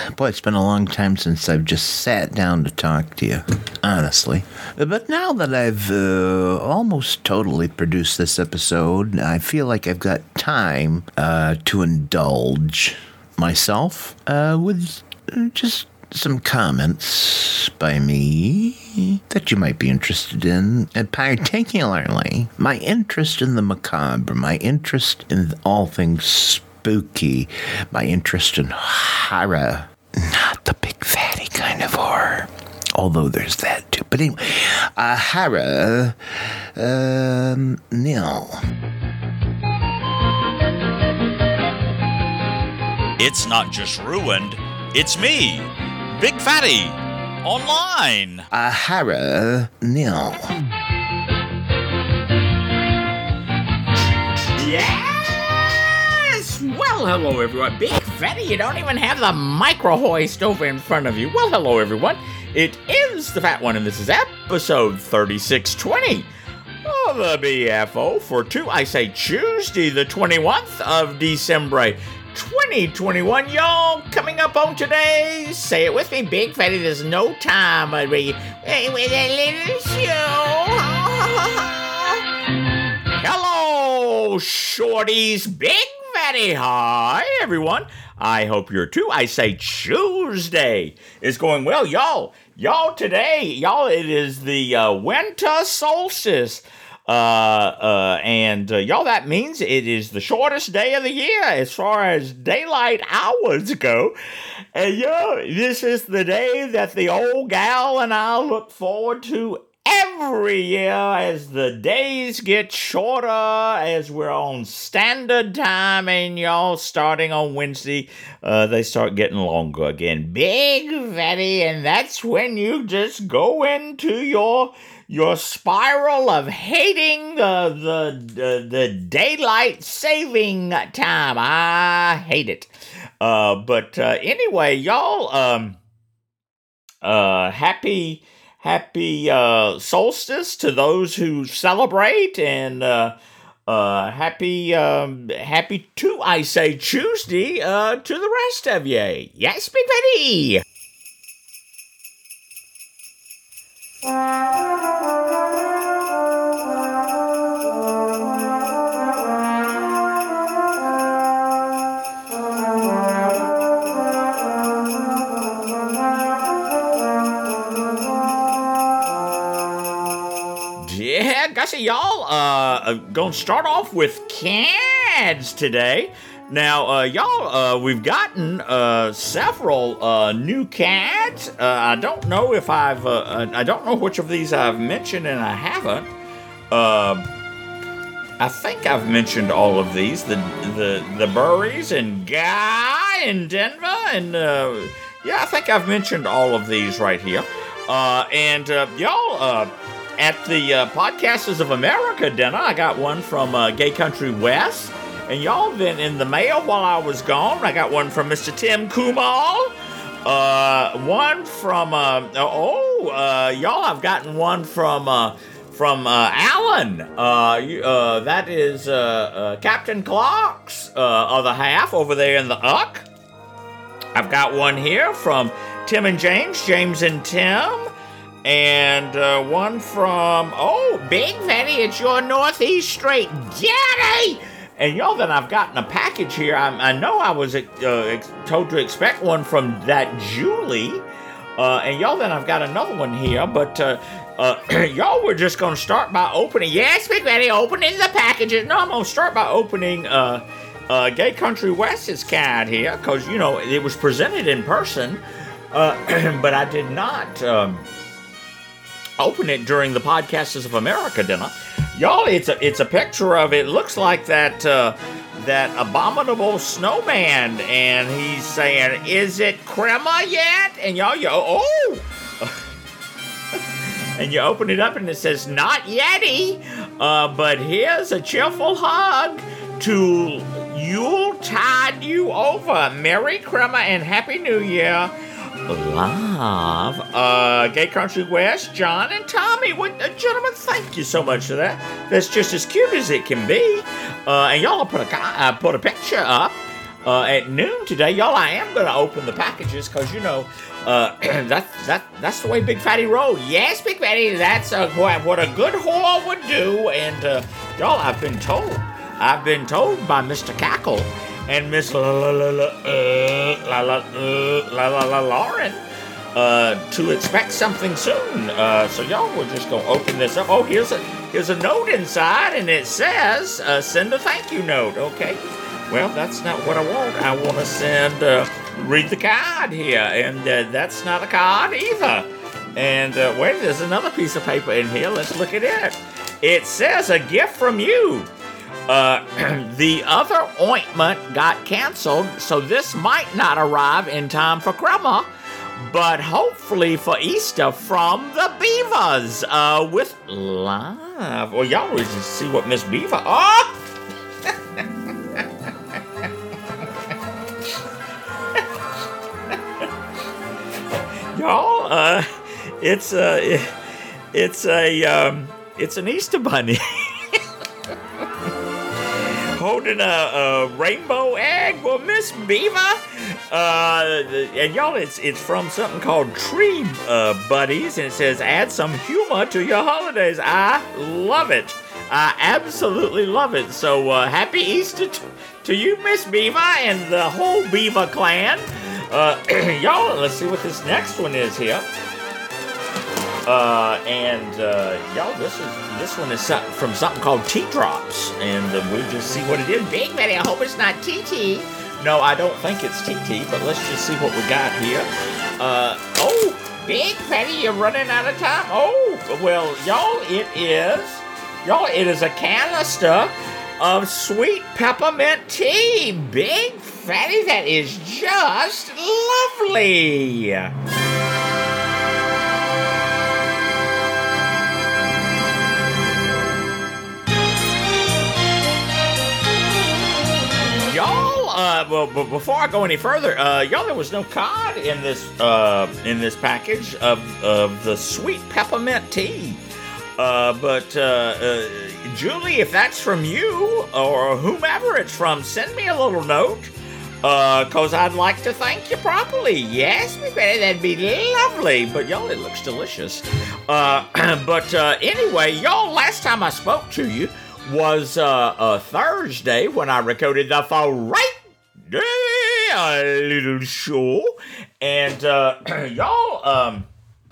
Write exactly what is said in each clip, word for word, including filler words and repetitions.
boy, it's been a long time since I've just sat down to talk to you, honestly. But now that I've uh, almost totally produced this episode, I feel like I've got time uh, to indulge myself uh, with just some comments by me that you might be interested in, and particularly my interest in the macabre, my interest in all things spooky, my interest in horror, not the big fatty kind of horror, although there's that too. But anyway, uh, horror, um, nil. It's not just ruined, it's me, Big Fatty, online. A horror nil. Yes! Well, hello, everyone. Big Fatty, you don't even have the micro hoist over in front of you. Well, hello, everyone. It is the Fat One, and this is episode thirty-six twenty of the B F O for two, I say Tuesday, the twenty-first of December, twenty twenty-one, y'all. Coming up on today, say it with me, Big Fatty, there's no time I'd be with a little show. Hello, shorties, Big Fatty, hi, everyone. I hope you're too. I say Tuesday is going well, y'all. Y'all, today, y'all, it is the uh, winter solstice. Uh, uh, and, uh, y'all, that means it is the shortest day of the year as far as daylight hours go. And, yo, this is the day that the old gal and I look forward to every year as the days get shorter, as we're on standard time, and y'all, starting on Wednesday, uh, they start getting longer again. Big Fatty, and that's when you just go into your your spiral of hating the the the, the daylight saving time. I hate it. Uh, but uh, anyway, y'all, um, uh, happy happy uh, solstice to those who celebrate, and uh, uh, happy um, happy to I say Tuesday uh, to the rest of you. Yes, Big Fatty. Yeah, gussie, y'all, uh, gonna start off with cads today. Now, uh, y'all, uh, we've gotten, uh, several, uh, new cads. Uh, I don't know if I've, uh, I don't know which of these I've mentioned and I haven't. Uh, I think I've mentioned all of these. The, the, the Burries and Guy in Denver, and, uh, yeah, I think I've mentioned all of these right here. Uh, and, uh, y'all, uh, at the uh, Podcasters of America dinner, I got one from uh, Gay Country West. And y'all, been in the mail while I was gone, I got one from Mister Tim Kumal. Uh, one from, uh, oh, uh, y'all, I've gotten one from, uh, from uh, Alan. Uh, you, uh, that is uh, uh, Captain Clark's uh, other half over there in the U C. I've got one here from Tim and James, James and Tim. And uh, one from, oh, Big Fatty, it's your Northeast Straight Daddy! And y'all, then I've gotten a package here. I, I know I was uh, ex- told to expect one from that Julie. Uh, and y'all, then I've got another one here. But uh, uh, y'all, we're just going to start by opening. Yes, Big Fatty, opening the packages. No, I'm going to start by opening uh, uh, Gay Country West's card here. Because, you know, it was presented in person. Uh, but I did not um, open it during the Podcasters of America dinner. Y'all, it's a it's a picture of it. Looks like that uh, that abominable snowman, and he's saying, "Is it crema yet?" And y'all, you oh, and you open it up, and it says, "Not yetty," uh, but here's a cheerful hug to Yuletide you over. Merry crema and Happy New Year. Love, uh, Gay Country West, John and Tommy. What, uh, gentlemen, thank you so much for that. That's just as cute as it can be. Uh, and y'all put a uh, put a picture up uh, at noon today. Y'all, I am going to open the packages because, you know, uh, that, that, that's the way Big Fatty rolled. Yes, Big Fatty, that's uh, what, what a good whore would do. And, uh, y'all, I've been told, I've been told by Mister Cackle and Miss La La La La uh, La La uh, La La La Lauren uh, to expect something soon. Uh, so y'all, we're just gonna open this up. Oh, here's a here's a note inside, and it says uh, send a thank you note. Okay, well that's not what I want. I want to send uh, read the card here, and uh, that's not a card either. And uh, wait, there's another piece of paper in here. Let's look at it. It says a gift from you. Uh, the other ointment got canceled, so this might not arrive in time for Crummer, but hopefully for Easter from the Beavers, uh, with live. Well, y'all always see what Miss Beaver. Oh! y'all, uh, it's a, it's a, um, it's an Easter bunny. Holding a, a rainbow egg. Well, Miss Beaver, uh, and y'all, it's it's from something called Tree uh, Buddies, and it says add some humor to your holidays. I love it. I absolutely love it. So uh, happy Easter to, to you, Miss Beaver, and the whole Beaver clan. Uh, y'all, let's see what this next one is here. Uh, and, uh, y'all, this is, this one is something from something called Tea Drops, and uh, we'll just see what it is. Big Betty, I hope it's not T T. No, I don't think it's T T, but let's just see what we got here. Uh, oh, Big Betty, you're running out of time. Oh, well, y'all, it is, y'all, it is a canister of sweet peppermint tea. Big Fatty, that is just lovely. Y'all, uh, well, but before I go any further, uh, y'all, there was no card in this, uh, in this package of, of the sweet peppermint tea. Uh, but, uh, uh, Julie, if that's from you, or whomever it's from, send me a little note, uh, cause I'd like to thank you properly. Yes, Miss Betty, that'd be lovely. But y'all, it looks delicious. Uh, but, uh, anyway, y'all, last time I spoke to you was, uh, uh, Thursday when I recorded the Friday a little show. And, uh, y'all, um,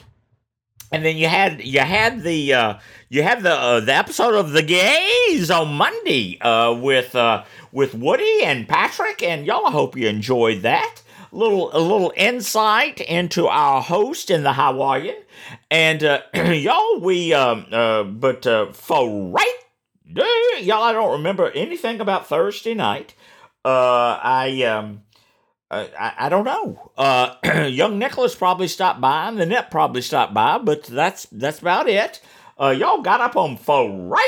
and then you had you had the uh, you had the uh, the episode of The Gays on Monday uh, with uh, with Woody and Patrick, and y'all, I hope you enjoyed that little a little insight into our host in the Hawaiian, and uh, y'all we um, uh, but uh, for right y'all, I don't remember anything about Thursday night. Uh, I um. Uh, I, I don't know. Uh, young Nicholas probably stopped by, and the net probably stopped by, but that's that's about it. Uh, y'all got up on Friday.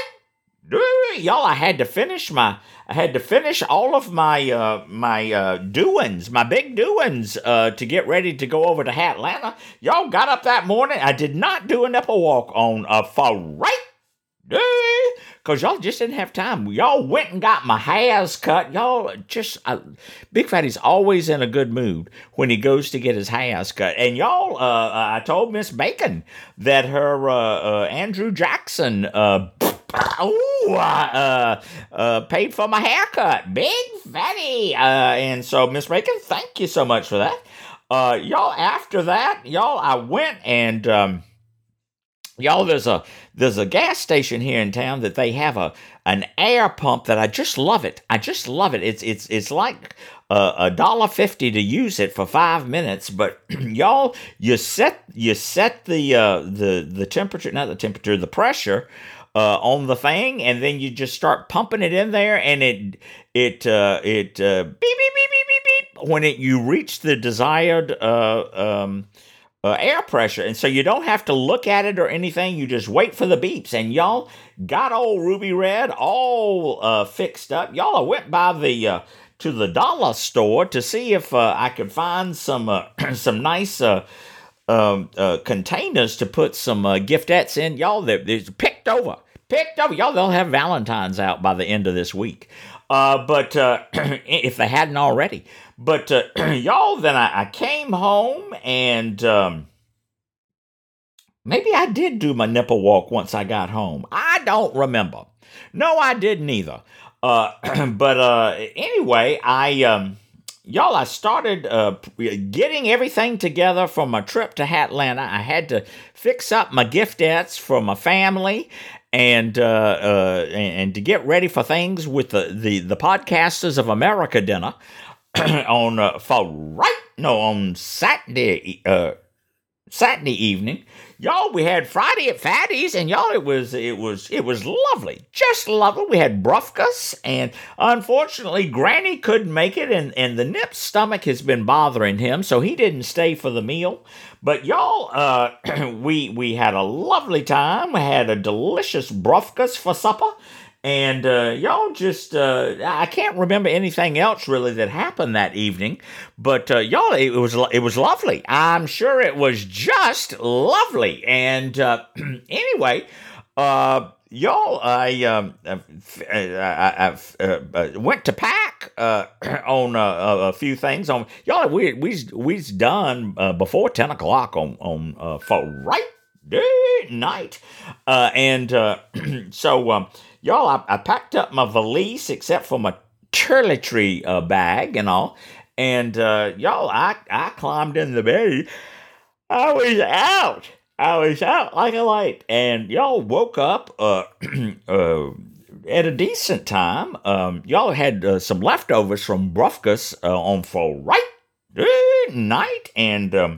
Y'all, I had to finish my, I had to finish all of my uh, my uh, doings, my big doings, uh, to get ready to go over to Atlanta. Y'all got up that morning. I did not do a nipple walk on a Friday. Because y'all just didn't have time. Y'all went and got my hairs cut. Y'all just, uh, Big Fatty's always in a good mood when he goes to get his hairs cut. And y'all, uh, I told Miss Bacon that her uh, uh, Andrew Jackson uh, ooh, uh, uh, paid for my haircut. Big Fatty. Uh, and so, Miss Bacon, thank you so much for that. Uh, y'all, after that, y'all, I went and... Um, Y'all, there's a there's a gas station here in town that they have a an air pump that I just love it. I just love it. It's it's it's like a dollar fifty to use it for five minutes. But y'all, you set you set the uh, the the temperature, not the temperature, the pressure uh, on the thing, and then you just start pumping it in there, and it it uh, it uh, beep beep beep beep beep beep when it you reach the desired uh, um. Uh, air pressure, and so you don't have to look at it or anything. You just wait for the beeps, and y'all got old Ruby Red all uh, fixed up. Y'all, I went by the uh, to the dollar store to see if uh, I could find some uh, some nice uh, um, uh, containers to put some uh, giftettes in. Y'all, they're, they're picked over, picked over. Y'all, they'll have Valentine's out by the end of this week. Uh, but uh, if they hadn't already. But uh, y'all, then I, I came home and um, maybe I did do my nipple walk once I got home. I don't remember. No, I didn't either. Uh, but uh, anyway, I... Um, Y'all, I started uh, getting everything together for my trip to Hatlanta. I had to fix up my giftettes for my family and uh, uh, and to get ready for things with the, the, the Podcasters of America dinner on uh, for right no on Saturday uh, Saturday evening. Y'all, we had Friday at Fatty's, and y'all, it was it was it was lovely, just lovely. We had brufkas, and unfortunately, Granny couldn't make it, and, and the Nip's stomach has been bothering him, so he didn't stay for the meal. But y'all, uh, we we had a lovely time. We had a delicious brufkas for supper. And uh, y'all just, uh, I can't remember anything else really that happened that evening, but uh, y'all, it was it was lovely. I'm sure it was just lovely. And uh, anyway, uh, y'all, I, um, I, I, I uh, went to pack uh, on uh, a few things. On y'all, we we we's done uh, before ten o'clock on on uh, for right day night, uh, and uh, so. Um, Y'all, I, I packed up my valise except for my toiletry uh, bag and all. And uh, y'all, I, I climbed in the bed. I was out. I was out like a light. And y'all woke up uh, uh, at a decent time. Um, y'all had uh, some leftovers from brufkas uh, on for right night. And um,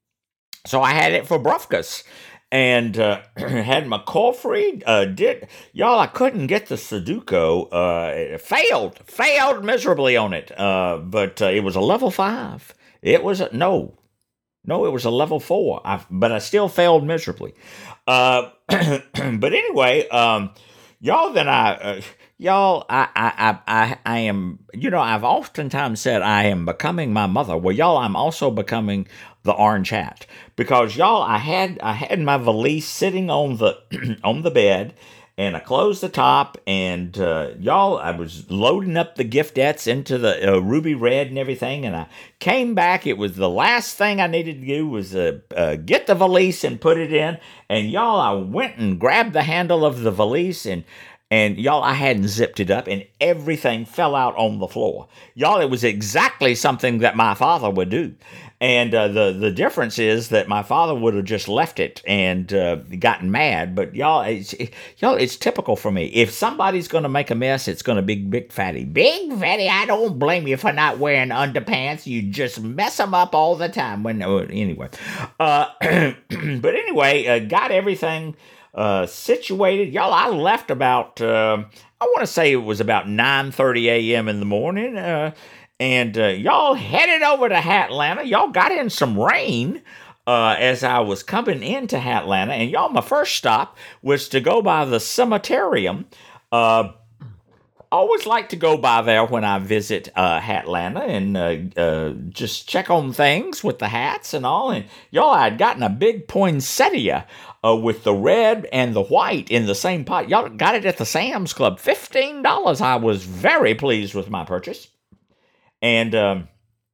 so I had it for brufkas. And uh, had my coffee. Uh, did y'all? I couldn't get the Sudoku. Uh, it failed, failed miserably on it. Uh, but uh, it was a level five. It was a, no, no. It was a level four. I, but I still failed miserably. Uh, but anyway, um, y'all. Then I, uh, y'all. I, I, I, I am. You know, I've oftentimes said I am becoming my mother. Well, y'all, I'm also becoming the orange hat, because y'all, I had I had my valise sitting on the on the bed, and I closed the top, and uh, y'all, I was loading up the giftettes into the uh, ruby red and everything, and I came back. It was the last thing I needed to do was uh, uh, get the valise and put it in, and y'all, I went and grabbed the handle of the valise, and And y'all, I hadn't zipped it up, and everything fell out on the floor. Y'all, it was exactly something that my father would do. And uh, the, the difference is that my father would have just left it and uh, gotten mad. But y'all, it's, it, y'all, it's typical for me. If somebody's going to make a mess, it's going to be Big Fatty. Big Fatty, I don't blame you for not wearing underpants. You just mess them up all the time. When uh, Anyway. Uh, but anyway, uh, got everything Uh, situated. Y'all, I left about, uh, I want to say it was about nine thirty a.m. in the morning, uh, and uh, y'all headed over to Hatlanta. Y'all got in some rain uh, as I was coming into Hatlanta, and y'all, my first stop was to go by the cemeterium. Uh, I always like to go by there when I visit uh, Hatlanta and uh, uh, just check on things with the hats and all. And y'all, I had gotten a big poinsettia uh, with the red and the white in the same pot. Y'all got it at the Sam's Club, fifteen dollars. I was very pleased with my purchase. And um,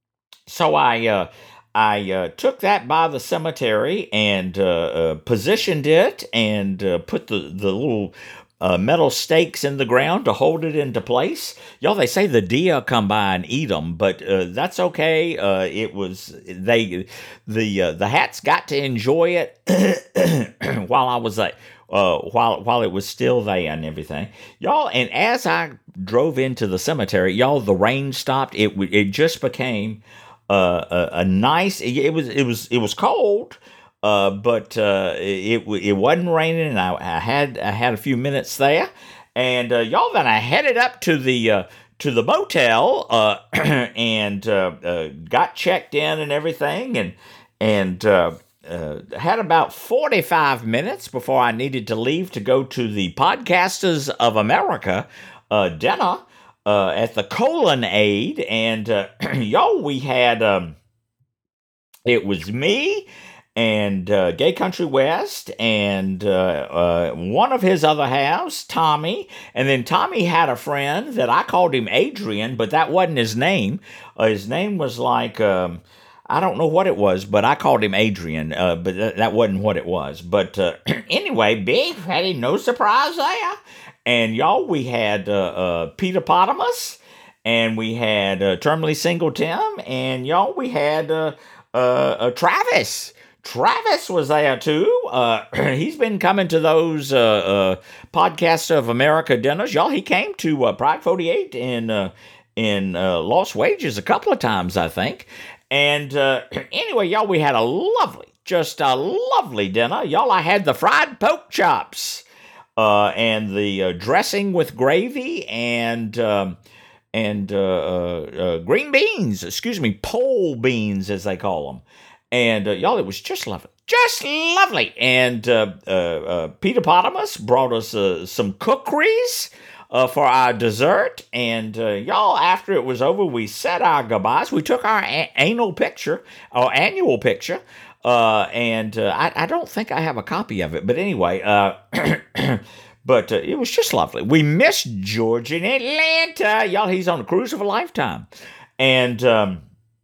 so I uh, I uh, took that by the cemetery and uh, uh, positioned it and uh, put the, the little Uh, metal stakes in the ground to hold it into place. Y'all, they say the deer come by and eat them, but uh, that's okay. Uh, it was they the uh, the hats got to enjoy it while I was like uh, while while it was still there and everything, y'all. And as I drove into the cemetery, y'all, the rain stopped. It it just became uh, a, a nice. It, it was it was it was cold. Uh, but uh, it it wasn't raining, and I, I had I had a few minutes there, and uh, y'all, then I headed up to the uh, to the motel uh, and uh, uh, got checked in and everything, and and uh, uh, had about forty-five minutes before I needed to leave to go to the Podcasters of America uh, dinner uh, at the Colonnade, and uh, y'all, we had um, it was me. and uh, Gay Country West, and uh, uh, one of his other halves, Tommy. And then Tommy had a friend that I called him Adrian, but that wasn't his name. Uh, his name was like, um, I don't know what it was, but I called him Adrian, uh, but th- that wasn't what it was. But uh, anyway, Big Fatty, no surprise there. And y'all, we had uh, uh, Peter Potamus, and we had uh, Terminally Single Tim, and y'all, we had uh, uh, uh, Travis. Travis was there too. Uh, he's been coming to those uh, uh, Podcast of America dinners. Y'all, he came to uh, Pride forty-eight in uh, in uh, Lost Wages a couple of times, I think. And uh, anyway, y'all, we had a lovely, just a lovely dinner. Y'all, I had the fried pork chops uh, and the uh, dressing with gravy and um, and uh, uh, uh, green beans. Excuse me, pole beans as they call them. And, uh, y'all, it was just lovely. Just lovely. And uh, uh, uh, Peter Potamus brought us uh, some cookeries uh, for our dessert. And, uh, y'all, after it was over, we said our goodbyes. We took our a- annual picture, our annual picture. Uh, and uh, I, I don't think I have a copy of it. But anyway, uh, but uh, it was just lovely. We missed George in Atlanta. Y'all, he's on a cruise of a lifetime. And... Um,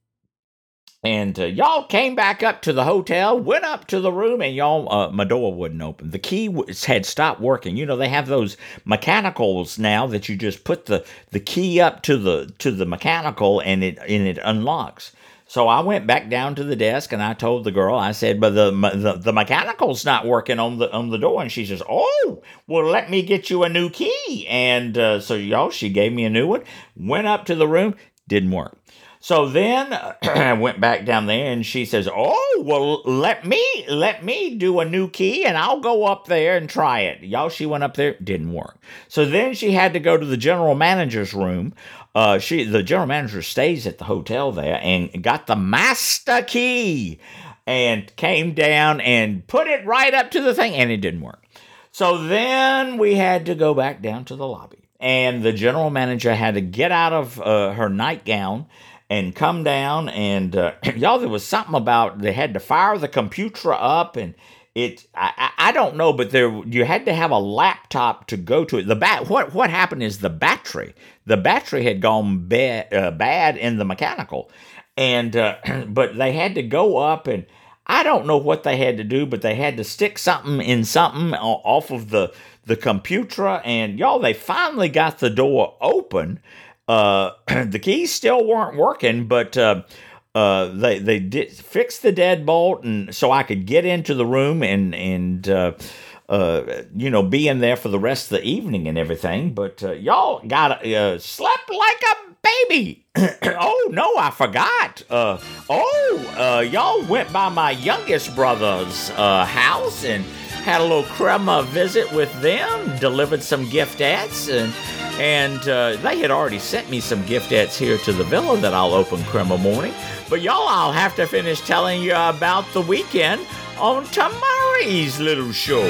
And uh, y'all came back up to the hotel, went up to the room, and y'all, uh, my door wouldn't open. The key w- had stopped working. You know, they have those mechanicals now that you just put the, the key up to the to the mechanical, and it and it unlocks. So I went back down to the desk, and I told the girl, I said, "But the the, the mechanical's not working on the on the door." And she says, "Oh, well, let me get you a new key." And uh, so y'all, she gave me a new one. Went up to the room, didn't work. So then I went back down there, and she says, "Oh, well, let me let me do a new key, and I'll go up there and try it." Y'all, she went up there, didn't work. So then she had to go to the general manager's room. Uh, she the general manager stays at the hotel there, and got the master key, and came down and put it right up to the thing, and it didn't work. So then we had to go back down to the lobby, and the general manager had to get out of uh, her nightgown and come down, and uh, y'all, there was something about they had to fire the computer up, and it I, I don't know, but there you had to have a laptop to go to it. The bat what what happened is the battery the battery had gone ba- uh, bad in the mechanical, and uh, but they had to go up, and I don't know what they had to do, but they had to stick something in something off of the the computer, and y'all, they finally got the door open. Uh, the keys still weren't working, but uh, uh, they they did fix the deadbolt, and so I could get into the room and and uh, uh, you know, be in there for the rest of the evening and everything. But uh, y'all got uh, slept like a baby. Oh no, I forgot. Uh, oh, uh, y'all went by my youngest brother's uh, house and had a little crema visit with them. Delivered some giftettes and. And uh, they had already sent me some giftettes here to the villa that I'll open crema morning. But y'all, I'll have to finish telling you about the weekend on tomorrow's little show.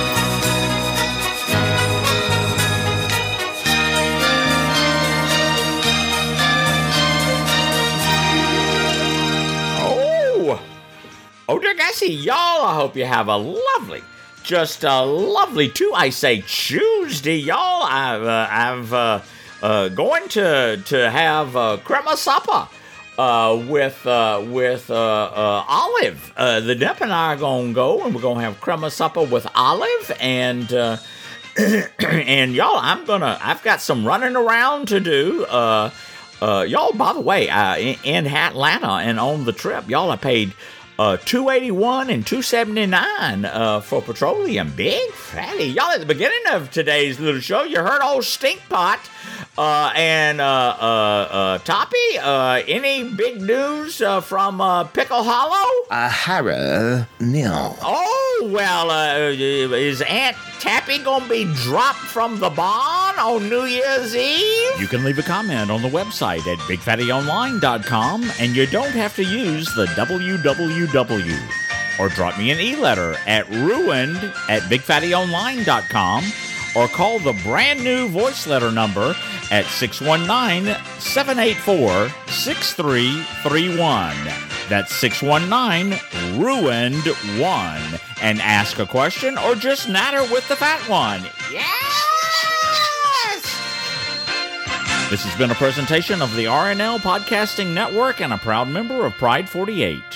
Oh, oh, dear Gussie, y'all, I hope you have a lovely Just a lovely, too, I say, Tuesday, y'all. I've, uh, I've uh, uh, going to to have uh, crema supper uh, with uh, with uh, uh, Olive. Uh, the Dep and I are gonna go, and we're gonna have crema supper with Olive, and uh, and y'all, I'm gonna. I've got some running around to do. Uh, uh, y'all, by the way, uh, in, in Atlanta and on the trip, y'all, I paid. Uh, two eighty-one and two seventy-nine uh, for petroleum. Big Fatty. Y'all, at the beginning of today's little show, you heard old Stinkpot uh, and uh, uh, uh, Toppy. Uh, any big news uh, from uh, Pickle Hollow? Uh, Hara, no. Oh, well, uh, is Aunt Tappy going to be dropped from the barn on New Year's Eve? You can leave a comment on the website at big fatty online dot com, and you don't have to use the W W W. Or drop me an e-letter at ruined at big fatty online dot com, or call the brand new voice letter number at six one nine, seven eight four, six three three one. That's six one nine, ruined one. And ask a question or just natter with the fat one. Yes! This has been a presentation of the R N L Podcasting Network and a proud member of Pride forty-eight.